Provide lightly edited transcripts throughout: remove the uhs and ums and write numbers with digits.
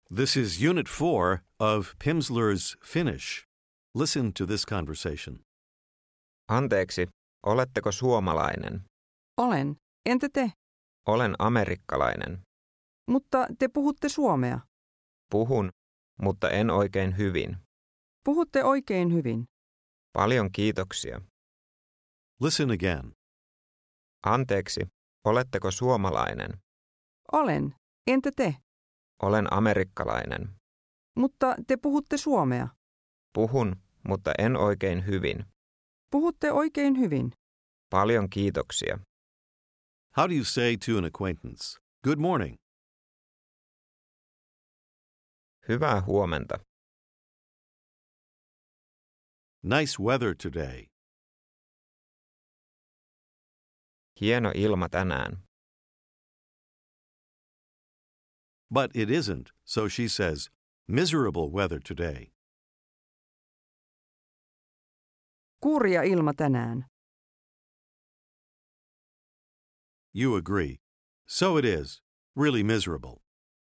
This is Unit 4 of Pimsleur's Finnish. Listen to this conversation. Anteeksi, oletteko suomalainen? Olen. Entä te? Olen amerikkalainen. Mutta te puhutte suomea. Puhun, mutta en oikein hyvin. Puhutte oikein hyvin. Paljon kiitoksia. Listen again. Anteeksi, oletteko suomalainen? Olen. Entä te? Olen amerikkalainen. Mutta te puhutte suomea. Puhun, mutta en oikein hyvin. Puhutte oikein hyvin. Paljon kiitoksia. How do you say to an acquaintance, "Good morning"? Hyvää huomenta. Nice weather today. Hieno ilma tänään. But it isn't, so she says, "Miserable weather today." Kurja ilma tänään. You agree. So it is. Really miserable.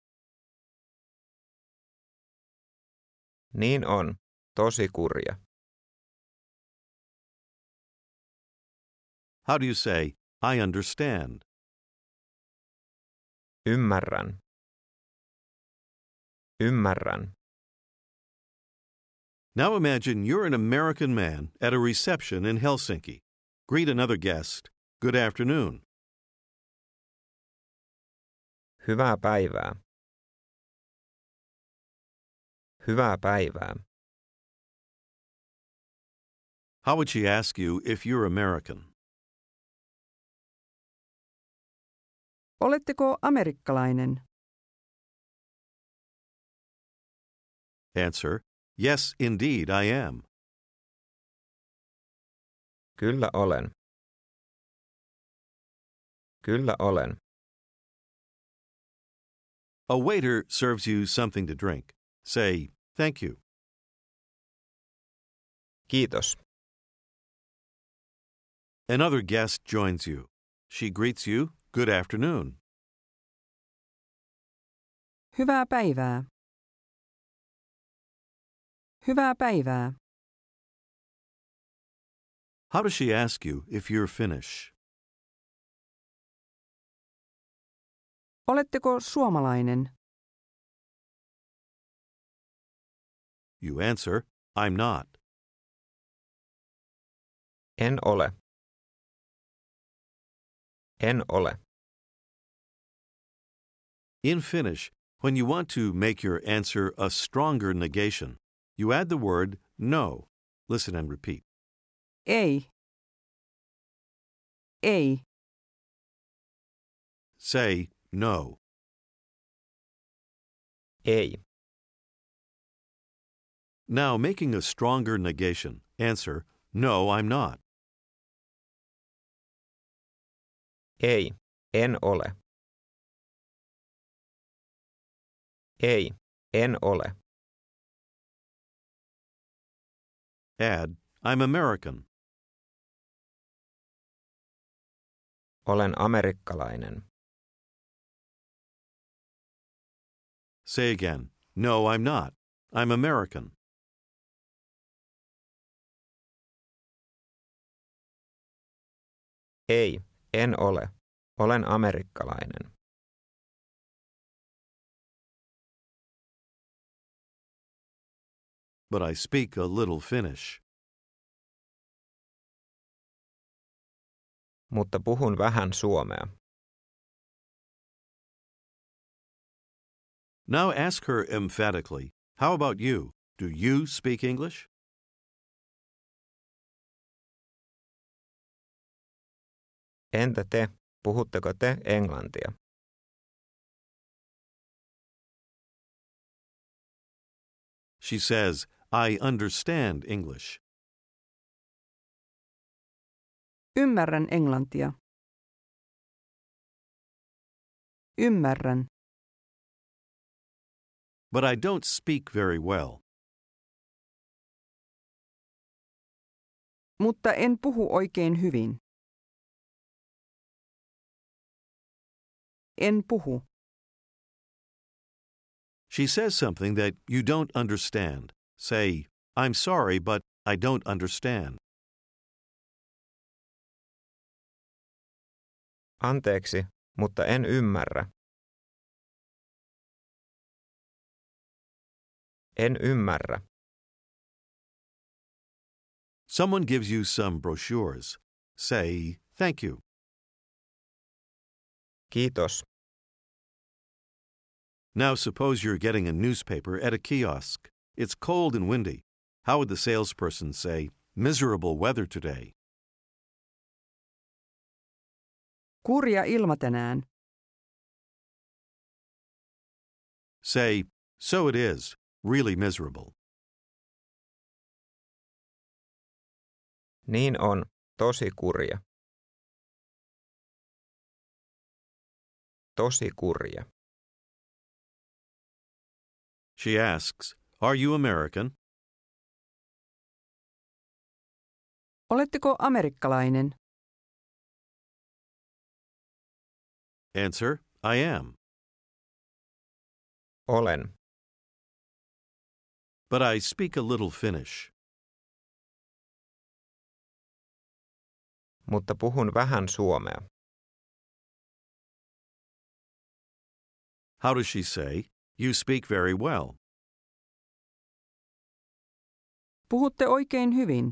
Niin on, tosi kurja. How do you say, "I understand"? Ymmärrän. Ymmärrän. Now imagine you're an American man at a reception in Helsinki. Greet another guest. Good afternoon. Hyvää päivää. Hyvää päivää. How would she ask you if you're American? Oletteko amerikkalainen? Answer, "Yes, indeed, I am." Kyllä olen. Kyllä olen. A waiter serves you something to drink. Say, "Thank you." Kiitos. Another guest joins you. She greets you, "Good afternoon." Hyvää päivää. Hyvää päivää. How does she ask you if you're Finnish? Oletteko suomalainen? You answer, "I'm not." En ole. En ole. In Finnish, when you want to make your answer a stronger negation, you add the word "no." Listen and repeat. Ei. Ei. Say no. Ei. Now, making a stronger negation, answer, "No, I'm not." Ei. En ole. Ei. En ole. Add, "I'm American." Olen amerikkalainen. Say again, "No, I'm not. I'm American." Ei. En ole. Olen amerikkalainen. But I speak a little Finnish. Mutta puhun vähän suomea. Now ask her emphatically, "How about you? Do you speak English?" Entä te? Puhutteko te englantia? She says, "I understand English." Ymmärrän englantia. Ymmärrän. But I don't speak very well. Mutta en puhu oikein hyvin. En puhu. She says something that you don't understand. Say, I'm sorry, but I don't understand. Anteeksi, mutta en ymmärrä. En ymmärrä. Someone gives you some brochures. Say, thank you. Kiitos. Now suppose you're getting a newspaper at a kiosk. It's cold and windy. How would the salesperson say, miserable weather today? Kurja ilma tänään. Say, so it is, really miserable. Niin on, tosi kurja. Tosi kurja. She asks, are you American? Oletteko amerikkalainen? Answer, I am. Olen. But I speak a little Finnish. Mutta puhun vähän suomea. How does she say, you speak very well? Puhutte oikein hyvin.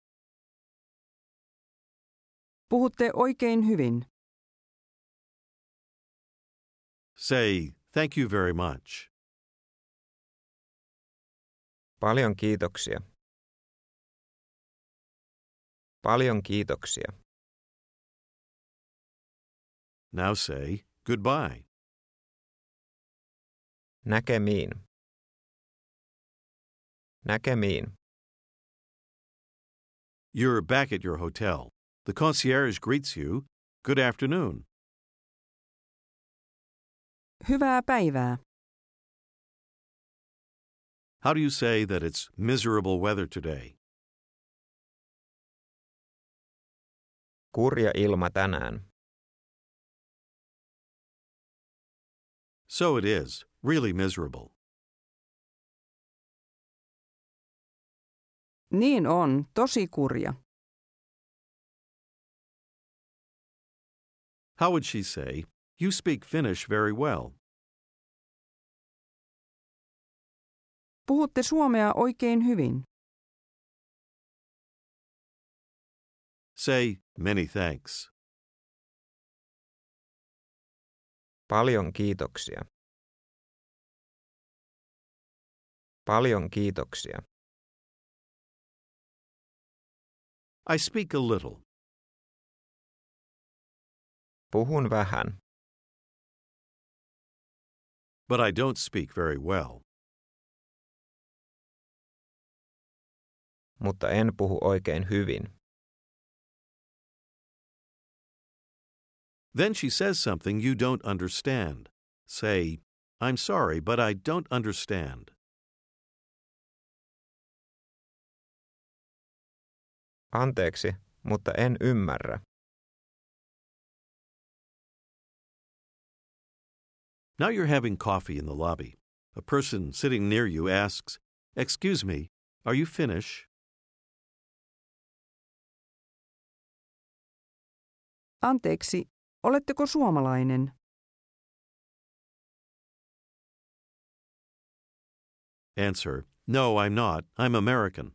Puhutte oikein hyvin. Say, thank you very much. Paljon kiitoksia. Paljon kiitoksia. Now say, goodbye. Näkemiin. Näkemiin. You're back at your hotel. The concierge greets you, good afternoon. Hyvää päivää. How do you say that it's miserable weather today? Kurja ilma tänään. So it is, really miserable. Niin on, tosi kurja. How would she say, you speak Finnish very well? Puhutte suomea oikein hyvin. Say, many thanks. Paljon kiitoksia. Paljon kiitoksia. I speak a little. Puhun vähän. But I don't speak very well. Mutta en puhu oikein hyvin. Then she says something you don't understand. Say, I'm sorry, but I don't understand. Anteeksi, mutta en ymmärrä. Now you're having coffee in the lobby. A person sitting near you asks, excuse me, are you Finnish? Anteeksi, oletteko suomalainen? Answer, no, I'm not. I'm American.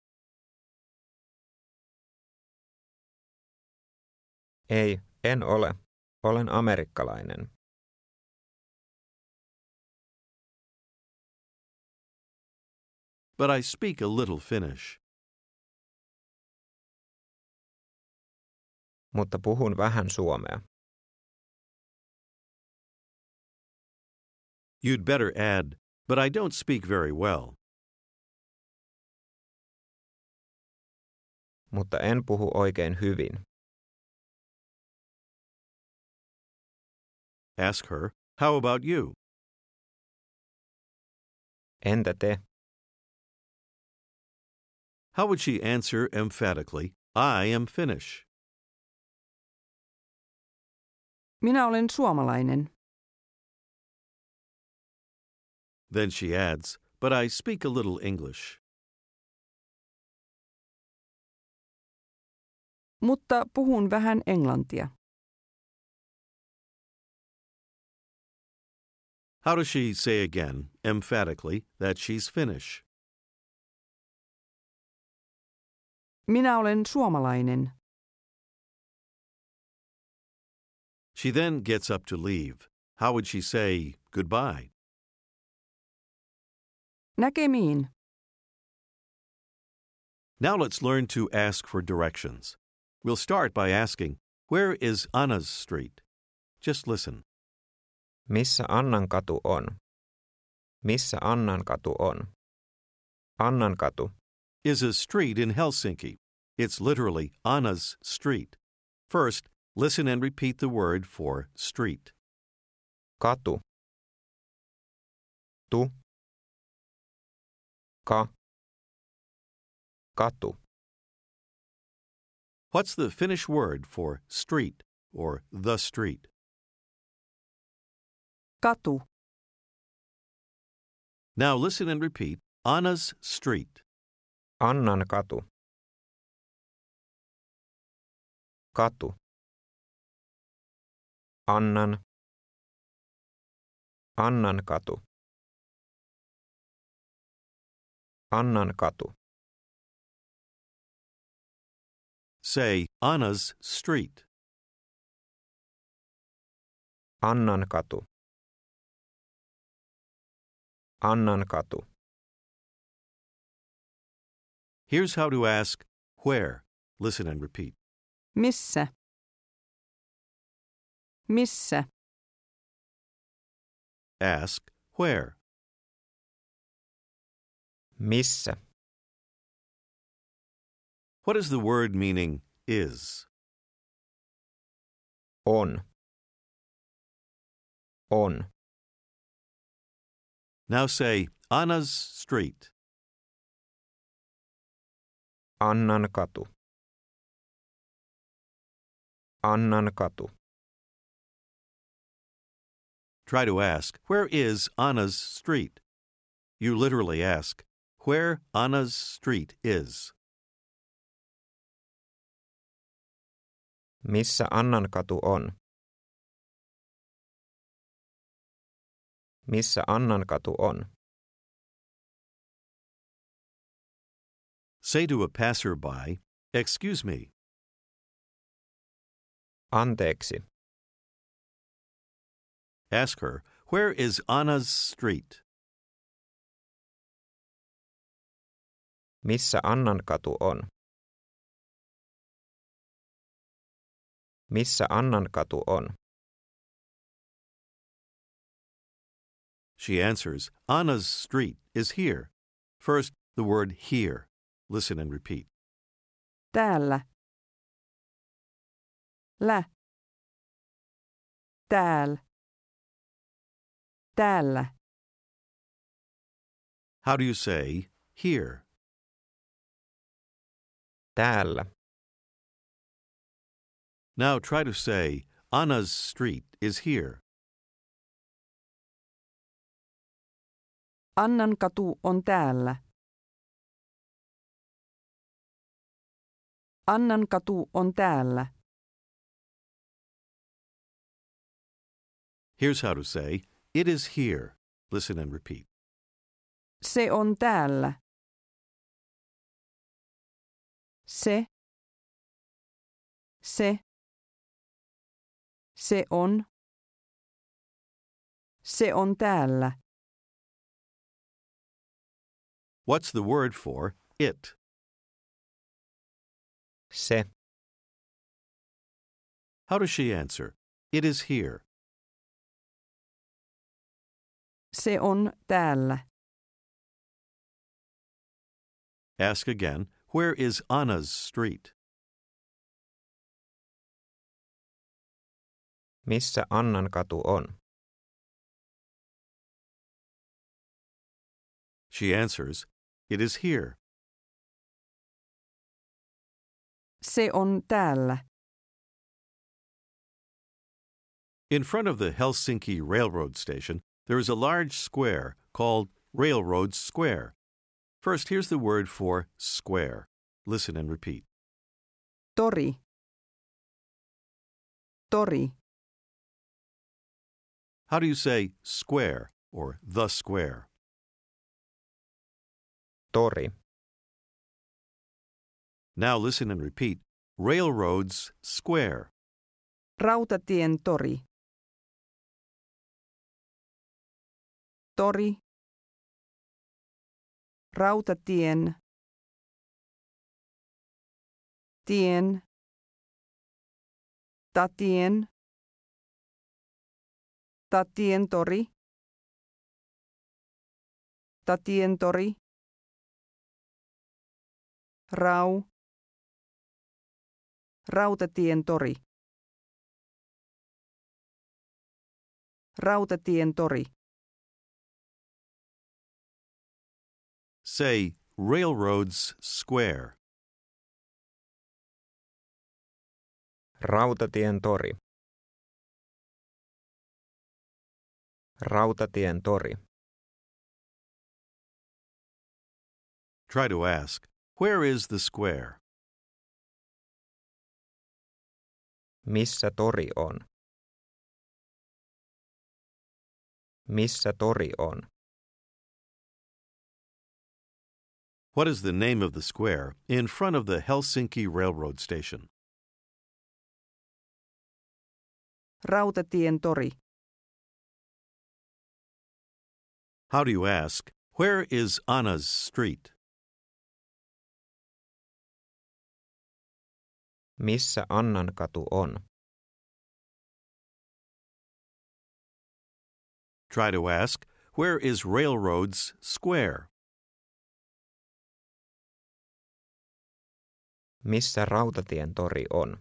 Ei, en ole. Olen amerikkalainen. But I speak a little Finnish. Mutta puhun vähän suomea. You'd better add, but I don't speak very well. Mutta en puhu oikein hyvin. Ask her, how about you? Entä te? How would she answer emphatically, I am Finnish? Minä olen suomalainen. Then she adds, but I speak a little English. Mutta puhun vähän englantia. How does she say again, emphatically, that she's Finnish? Minä olen suomalainen. She then gets up to leave. How would she say goodbye? Näkemiin. Now let's learn to ask for directions. We'll start by asking, where is Anna's street? Just listen. Missä Annan katu on? Missä Annan katu on? Annan katu. Is a street in Helsinki. It's literally Anna's street. First, listen and repeat the word for street. Katu. Tu. Ka. Katu. What's the Finnish word for street or the street? Katu. Now listen and repeat Anna's street. Annan katu. Katu. Annan. Annan katu. Annan katu. Say Anna's street. Annan katu. Annan katu. Here's how to ask where. Listen and repeat. Missä? Missä? Ask where. Missä? What is the word meaning is? On. On. Now say Anna's street. Annan katu. Annan katu. Try to ask, where is Anna's street? You literally ask, where Anna's street is. Missä Annan katu on? Missä Annan katu on? Say to a passerby, excuse me. Anteeksi. Ask her, where is Anna's street? Missä Annan katu on? Missä Annan katu on? She answers, Anna's street is here. First, the word here. Listen and repeat. Täällä. Lä. Täällä. Täällä. How do you say here? Täällä. Now try to say, Anna's street is here. Annan katu on täällä. Annan katu on täällä. Here's how to say, it is here. Listen and repeat. Se on täällä. Se. Se. Se on. Se on täällä. What's the word for it? Se. How does she answer? It is here. Se on täällä. Ask again, where is Anna's street? Missä Annan katu on? She answers, it is here. Se on täällä. In front of the Helsinki railroad station, there is a large square called Railroad Square. First, here's the word for square. Listen and repeat. Tori. Tori. How do you say square or the square? Tori. Now listen and repeat. Railroads Square. Rautatien tori. Tori. Rautatien. Tien. Tatien. Tatien tori. Tatien tori. Rautatien tori. Rautatien tori. Say Railroads Square. Rautatien tori. Rautatien tori. Try to ask, where is the square? Missä tori on? Missä tori on? What is the name of the square in front of the Helsinki Railroad Station? Rautatien tori. How do you ask, where is Anna's street? Missä Annan katu on? Try to ask, where is Railroads Square? Missä Rautatien tori on?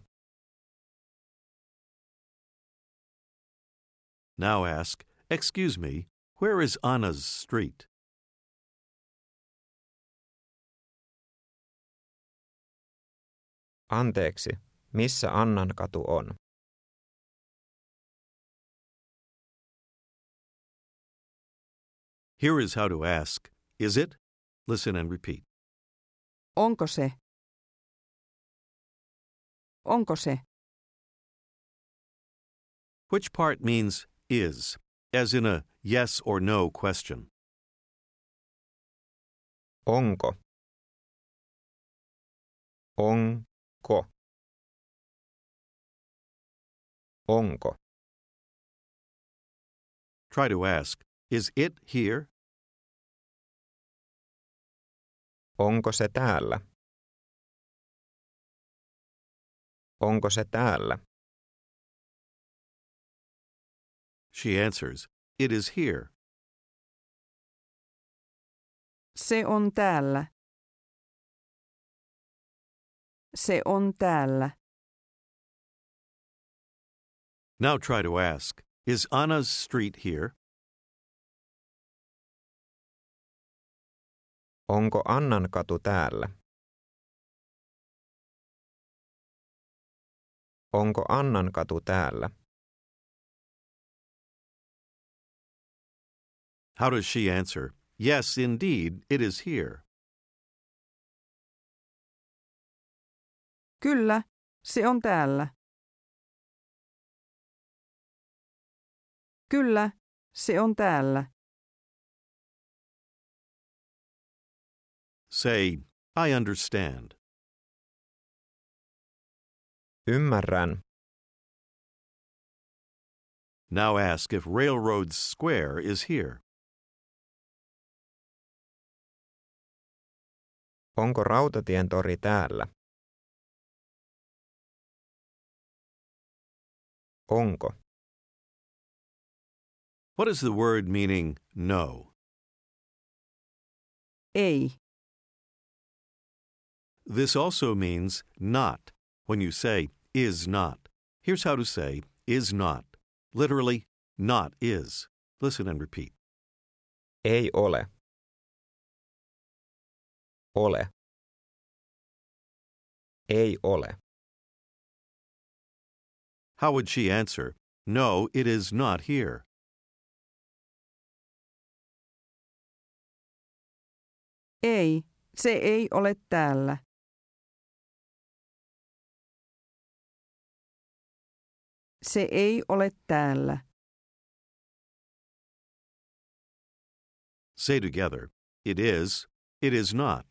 Now ask, excuse me, where is Anna's street? Anteeksi, missä Annan katu on? Here is how to ask, is it? Listen and repeat. Onko se? Onko se? Which part means is, as in a yes or no question? Onko? Onko? Onko? Try to ask, is it here? Onko se täällä? Onko se täällä? She answers, it is here. Se on täällä. Se on täällä. Now try to ask, is Anna's street here? Onko Annan katu täällä? Onko Annan katu täällä? How does she answer? Yes, indeed, it is here. Kyllä, se on täällä. Kyllä, se on täällä. Say, I understand. Ymmärrän. Now ask if Railroad Square is here. Onko Rautatien tori täällä? Onko? What is the word meaning no? Ei. This also means not when you say is not. Here's how to say is not. Literally, not is. Listen and repeat. Ei ole. Ole. Ei ole. How would she answer? No, it is not here. Ei, se ei ole täällä. Se ei ole täällä. Say together, it is not.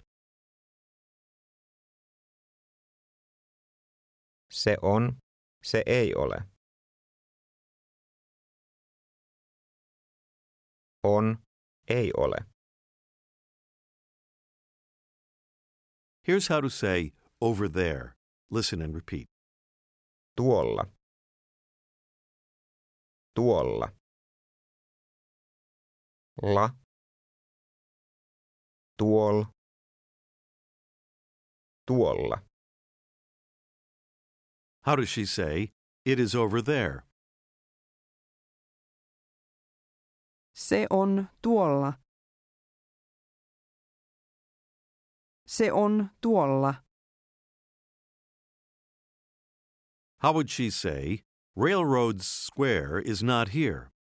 Se on, se ei ole. On, ei ole. Here's how to say over there. Listen and repeat. Tuolla. Tuolla. La. Tuol. Tuolla. How does she say, it is over there? Se on tuolla. Se on tuolla. How would she say, Railroad Square is not here?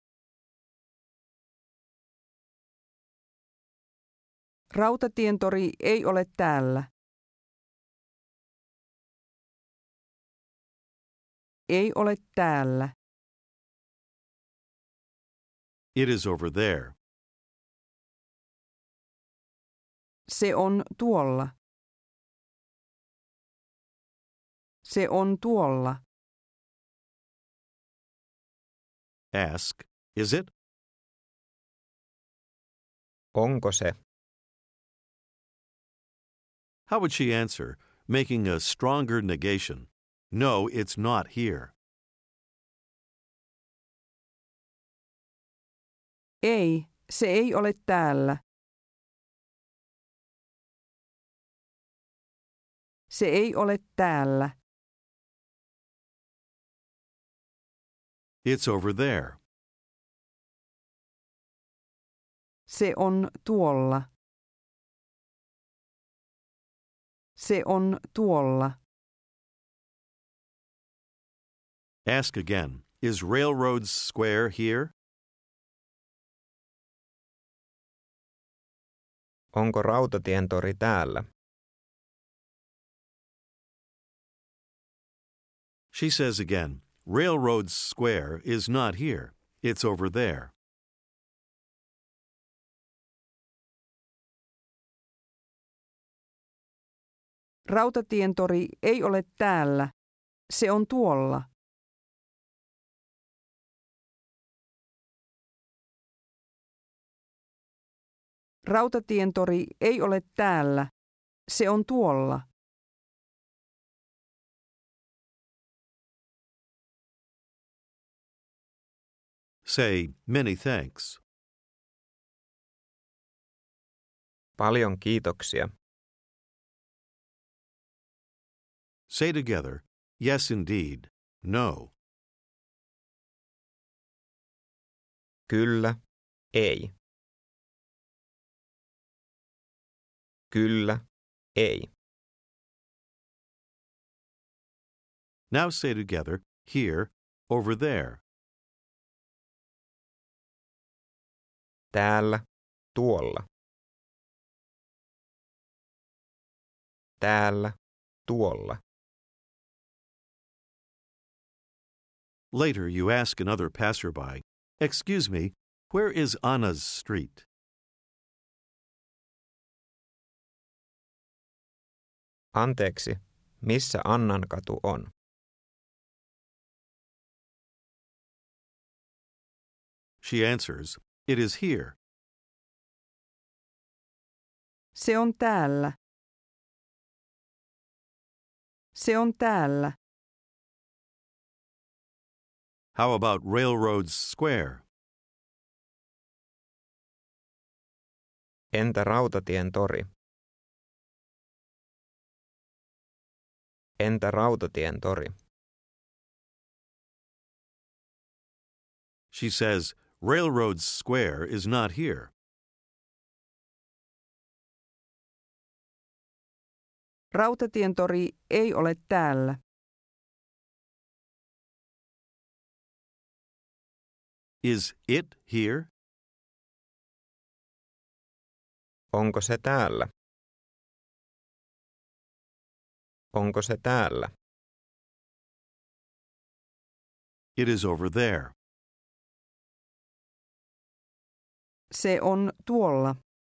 Rautatientori ei ole täällä. Ei ole täällä. It is over there. Se on tuolla. Se on tuolla. Ask, is it? Onko se? How would she answer, making a stronger negation? No, it's not here. Ei, se ei ole täällä. Se ei ole täällä. It's over there. Se on tuolla. Se on tuolla. Ask again, is Railroad Square here? Onko Rautatientori täällä? She says again, Railroad Square is not here. It's over there. Rautatientori ei ole täällä. Se on tuolla. Rautatientori ei ole täällä. Se on tuolla. Say, many thanks. Paljon kiitoksia. Say together, yes indeed, no. Kyllä, ei. Kyllä, ei. Now say together, here, over there. Täällä, tuolla. Täällä, tuolla. Later you ask another passerby, excuse me, where is Anna's street? Anteeksi, missä Annan katu on? She answers, it is here. Se on täällä. Se on täällä. How about Railroad Square? Entä Rautatientori? Entä Rautatientori? She says, Railroad Square is not here. Rautatientori ei ole täällä. Is it here? Onko se täällä? Onko se täällä? It is over there. Se on tuolla.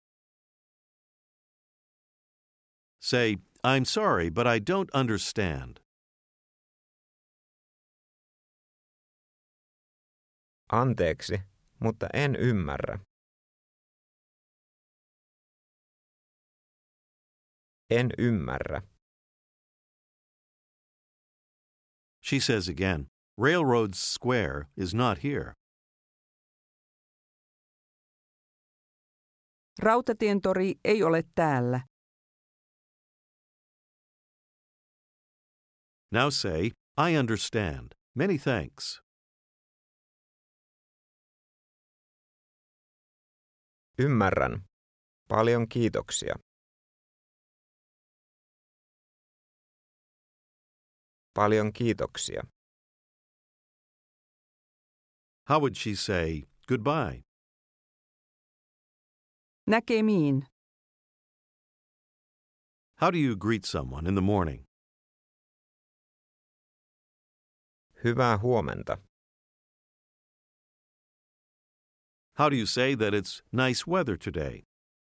Say, I'm sorry, but I don't understand. Anteeksi, mutta en ymmärrä. En ymmärrä. She says again, Railroad Square is not here. Rautatientori ei ole täällä. Now say, I understand. Many thanks. Ymmärrän. Paljon kiitoksia. Paljon kiitoksia. How would she say goodbye? Näkemiin. How do you greet someone in the morning? Hyvää huomenta. How do you say that it's nice weather today?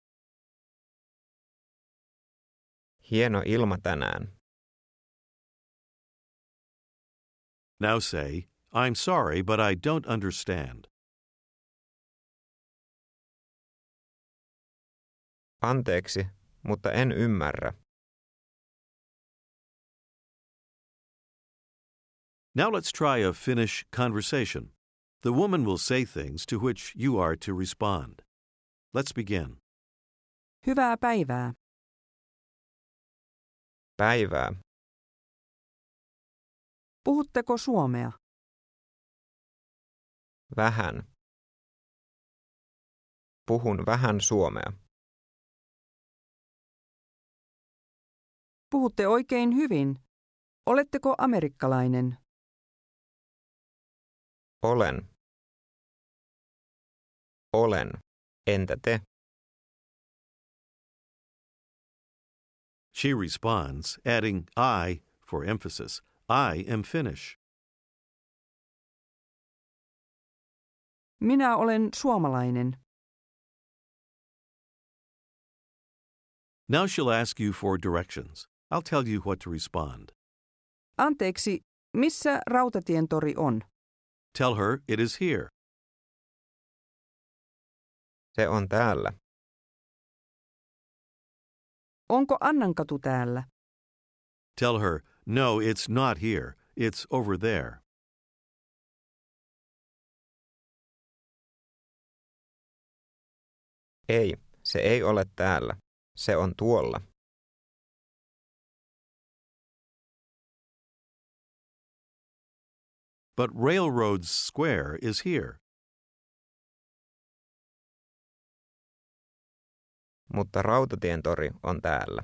Hieno ilma tänään. Now say, I'm sorry, but I don't understand. Anteeksi, mutta en ymmärrä. Now let's try a Finnish conversation. The woman will say things to which you are to respond. Let's begin. Hyvää päivää. Päivää. Puhutteko suomea? Vähän. Puhun vähän suomea. Puhutte oikein hyvin. Oletteko amerikkalainen? Olen. Olen. Entä te? She responds, adding I for emphasis. I am Finnish. Minä olen suomalainen. Now she'll ask you for directions. I'll tell you what to respond. Anteeksi, missä rautatientori on? Tell her it is here. Se on täällä. Onko Annankatu täällä? Tell her, no, it's not here. It's over there. Ei, se ei ole täällä. Se on tuolla. But Railroad Square is here. Mutta rautatientori on täällä.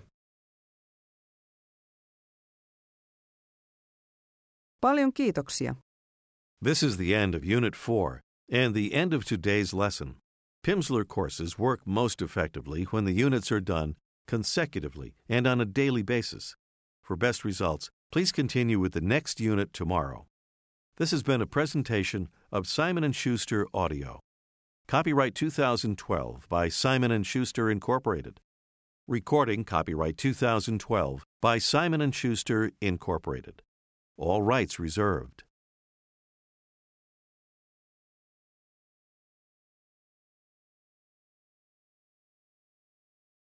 Paljon kiitoksia. This is the end of Unit 4 and the end of today's lesson. Pimsleur courses work most effectively when the units are done consecutively and on a daily basis. For best results, please continue with the next unit tomorrow. This has been a presentation of Simon & Schuster Audio. Copyright 2012 by Simon & Schuster Incorporated. Recording copyright 2012 by Simon & Schuster Incorporated. All rights reserved.